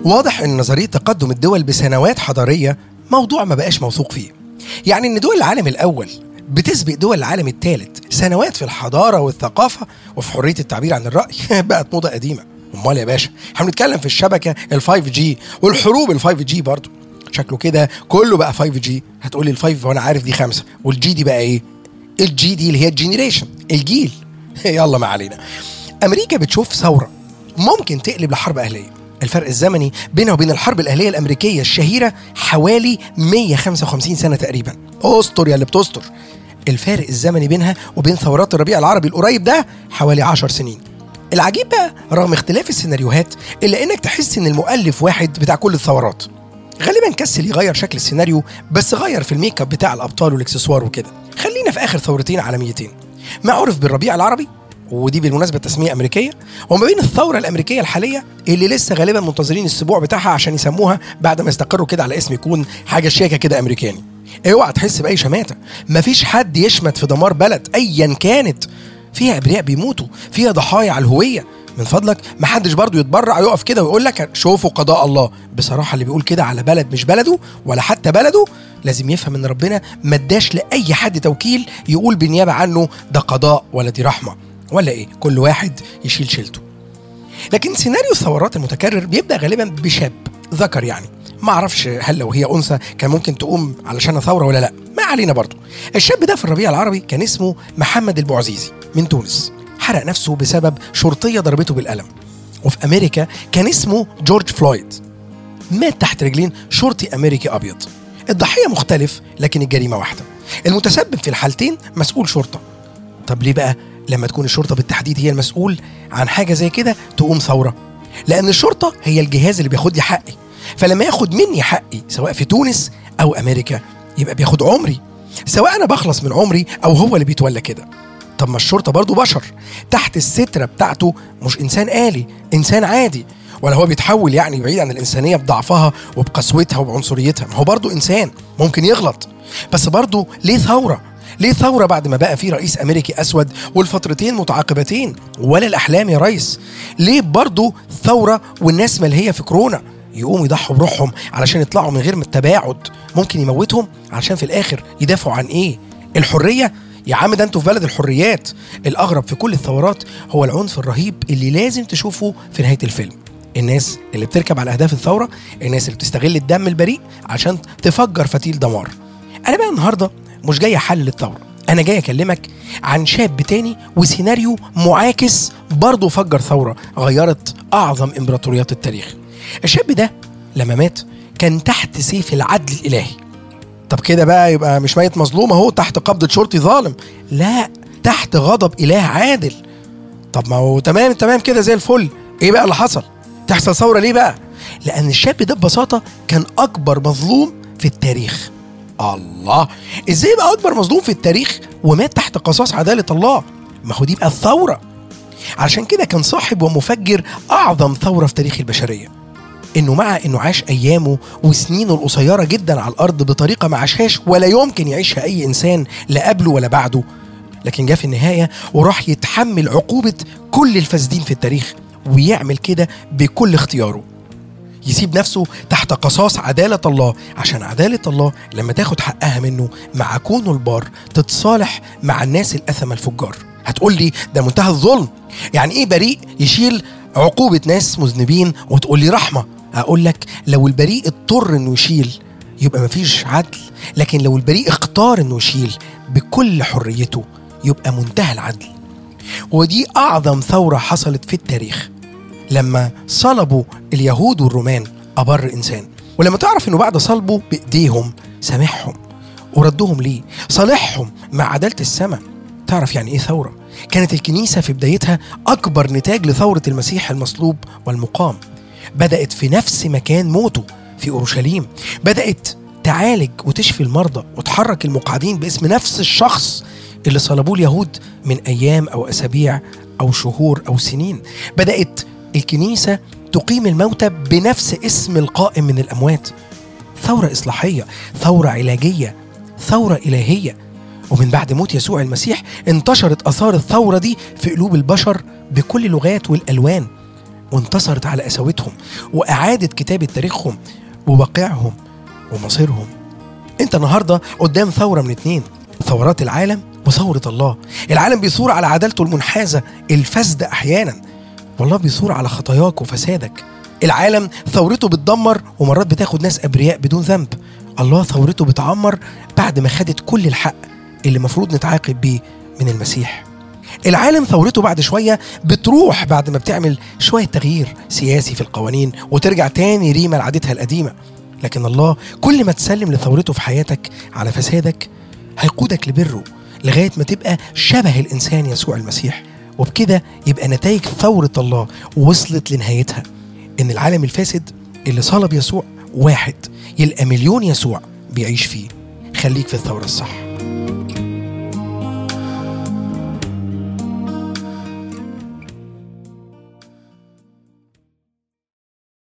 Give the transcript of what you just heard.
واضح ان نظرية تقدم الدول بسنوات حضارية موضوع ما بقاش موثوق فيه. يعني ان دول العالم الاول بتسبق دول العالم الثالث سنوات في الحضارة والثقافة وفي حرية التعبير عن الرأي بقت موضة قديمة. امال يا باشا، احنا بنتكلم في الشبكة ال5G والحروب ال5G برضو. شكله كده كله بقى 5G. هتقولي ال5 وانا عارف دي 5، والجي دي بقى ايه؟ الجي دي اللي هي الجينيريشن، الجيل. يلا ما علينا. امريكا بتشوف ثورة ممكن تقلب لحرب اهلية. الفرق الزمني بينها وبين الحرب الأهلية الأمريكية الشهيرة حوالي 155 سنة تقريبا. أسطر يا اللي بتسطر. الفارق الزمني بينها وبين ثورات الربيع العربي القريب ده حوالي 10 سنين. العجيب بقى رغم اختلاف السيناريوهات إلا إنك تحس إن المؤلف واحد بتاع كل الثورات. غالبا كسل يغير شكل السيناريو، بس غير في الميك اب بتاع الأبطال والإكسسوار وكده. خلينا في آخر ثورتين عالميتين، ما عرف بالربيع العربي، ودي بالمناسبة تسمية أمريكية، وما بين الثورة الأمريكية الحالية اللي لسه غالبا منتظرين السبوع بتاعها عشان يسموها بعد ما يستقروا كده على اسم يكون حاجة شياكة كده أمريكاني. اوعى تحس بأي شماتة، مفيش حد يشمت في دمار بلد أيا كانت، فيها أبرياء بيموتوا، فيها ضحايا على الهوية. من فضلك محدش برضو يتبرع يقف كده ويقول لك شوفوا قضاء الله. بصراحة اللي بيقول كده على بلد مش بلده ولا حتى بلده لازم يفهم ان ربنا ما اداش لأي حد توكيل يقول بالنيابة عنه ده قضاء ولا دي رحمة ولا ايه، كل واحد يشيل شيلته. لكن سيناريو الثورات المتكرر بيبدأ غالبا بشاب ذكر، يعني ما اعرفش هل لو هي انثى كان ممكن تقوم علشان ثورة ولا لا، ما علينا. برضو الشاب ده في الربيع العربي كان اسمه محمد البوعزيزي من تونس، حرق نفسه بسبب شرطية ضربته بالقلم. وفي أمريكا كان اسمه جورج فلويد، مات تحت رجلين شرطي أمريكي أبيض. الضحية مختلف لكن الجريمة واحدة. المتسبب في الحالتين مسؤول شرطة. طب ليه بقى لما تكون الشرطة بالتحديد هي المسؤول عن حاجة زي كده تقوم ثورة؟ لأن الشرطة هي الجهاز اللي بياخد لي حقي، فلما ياخد مني حقي سواء في تونس أو أمريكا يبقى بياخد عمري، سواء أنا بخلص من عمري أو هو اللي بيتولى كده. طب ما الشرطة برضو بشر، تحت السترة بتاعته مش إنسان آلي، إنسان عادي. ولا هو بيتحول يعني بعيد عن الإنسانية بضعفها وبقسوتها وبعنصريتها؟ ما هو برضو إنسان ممكن يغلط. بس برضو ليه ثورة؟ ليه ثورة بعد ما بقى في رئيس أمريكي أسود والفترتين متعاقبتين؟ ولا الأحلام يا ريس؟ ليه برضو ثورة والناس ملهية في كورونا يقوموا يضحوا بروحهم علشان يطلعوا من غير التباعد؟ ممكن يموتهم علشان في الآخر يدافعوا عن إيه؟ الحرية؟ يا عم ده انتوا في بلد الحريات. الأغرب في كل الثورات هو العنف الرهيب اللي لازم تشوفه في نهاية الفيلم. الناس اللي بتركب على أهداف الثورة، الناس اللي بتستغل الدم البريء عشان تفجر فتيل دمار. أنا بقى النهاردة مش جاي أحلل الثورة، أنا جاي أكلمك عن شاب تاني وسيناريو معاكس برضه فجر ثورة غيرت أعظم إمبراطوريات التاريخ. الشاب ده لما مات كان تحت سيف العدل الإلهي. طب كده بقى يبقى مش ميت مظلوم اهو تحت قبضة شرطي ظالم، لا، تحت غضب إله عادل. طب ما هو تمام كده زي الفل. ايه بقى اللي حصل؟ تحصل ثورة ليه بقى؟ لأن الشاب ده ببساطة كان أكبر مظلوم في التاريخ. الله، ازاي بقى أكبر مظلوم في التاريخ ومات تحت قصاص عدالة الله؟ ما هو دي بقى الثورة. علشان كده كان صاحب ومفجر أعظم ثورة في تاريخ البشرية. مع إنه عاش أيامه وسنينه القصيرة جدا على الأرض بطريقة ما عاشهاش ولا يمكن يعيشها أي إنسان لا قبله ولا بعده، لكن جاء في النهاية وراح يتحمل عقوبة كل الفاسدين في التاريخ، ويعمل كده بكل اختياره، يسيب نفسه تحت قصاص عدالة الله عشان عدالة الله لما تاخد حقها منه مع كونه البار تتصالح مع الناس الأثم الفجار. هتقول لي ده منتهى الظلم، يعني إيه بريء يشيل عقوبة ناس مذنبين وتقول لي رحمة؟ أقول لك لو البريء اضطر إنه يشيل يبقى مفيش عدل، لكن لو البريء اختار إنه يشيل بكل حريته يبقى منتهى العدل. ودي أعظم ثورة حصلت في التاريخ، لما صلبوا اليهود والرومان أبر إنسان، ولما تعرف إنه بعد صلبه بإيديهم سامحهم وردهم ليه، صالحهم مع عدالة السماء، تعرف يعني إيه ثورة؟ كانت الكنيسة في بدايتها أكبر نتاج لثورة المسيح المصلوب والمقام. بدأت في نفس مكان موته في أورشليم، بدأت تعالج وتشفي المرضى وتحرك المقعدين باسم نفس الشخص اللي صلبوه اليهود من أيام أو أسابيع أو شهور أو سنين. بدأت الكنيسة تقيم الموتى بنفس اسم القائم من الأموات. ثورة إصلاحية، ثورة علاجية، ثورة إلهية. ومن بعد موت يسوع المسيح انتشرت أثار الثورة دي في قلوب البشر بكل اللغات والألوان، وانتصرت على قساوتهم وأعادت كتابة تاريخهم وواقعهم ومصيرهم. انت النهاردة قدام ثورة من اتنين، ثورات العالم وثورة الله. العالم بيثور على عدالته المنحازة الفاسدة أحيانا، والله بيثور على خطاياك وفسادك. العالم ثورته بتدمر ومرات بتاخد ناس أبرياء بدون ذنب. الله ثورته بتعمر بعد ما خدت كل الحق اللي مفروض نتعاقب بيه من المسيح. العالم ثورته بعد شوية بتروح بعد ما بتعمل شوية تغيير سياسي في القوانين وترجع تاني ريما لعادتها القديمة. لكن الله كل ما تسلم لثورته في حياتك على فسادك هيقودك لبره لغاية ما تبقى شبه الإنسان يسوع المسيح. وبكده يبقى نتائج ثورة الله وصلت لنهايتها، إن العالم الفاسد اللي صلب يسوع واحد يلقى مليون يسوع بيعيش فيه. خليك في الثورة الصح.